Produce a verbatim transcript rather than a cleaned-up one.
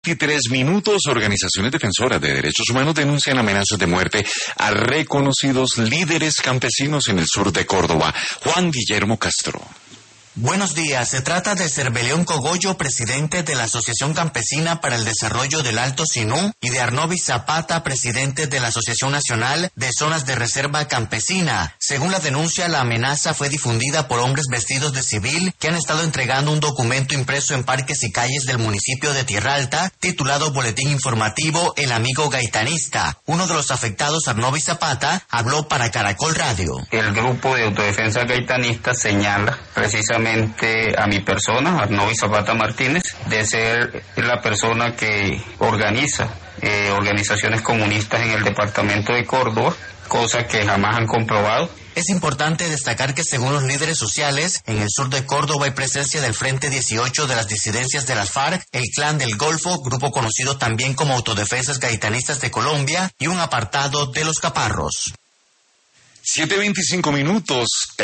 veintitrés minutos, organizaciones defensoras de derechos humanos denuncian amenazas de muerte a reconocidos líderes campesinos en el sur de Córdoba. Juan Guillermo Castro. Buenos días, se trata de Cerbeleón Cogollo, presidente de la Asociación Campesina para el Desarrollo del Alto Sinú, y de Arnovis Zapata, presidente de la Asociación Nacional de Zonas de Reserva Campesina. Según la denuncia, la amenaza fue difundida por hombres vestidos de civil que han estado entregando un documento impreso en parques y calles del municipio de Tierra Alta, titulado Boletín Informativo El Amigo Gaitanista. Uno de los afectados, Arnovis Zapata, habló para Caracol Radio. El grupo de autodefensa gaitanista señala precisamente a mi persona, Arnovis Zapata Martínez, de ser la persona que organiza eh, organizaciones comunistas en el departamento de Córdoba, cosa que jamás han comprobado. Es importante destacar que según los líderes sociales, en el sur de Córdoba hay presencia del Frente dieciocho de las disidencias de las FARC, el Clan del Golfo, grupo conocido también como Autodefensas Gaitanistas de Colombia, y un apartado de los Caparros. siete veinticinco minutos.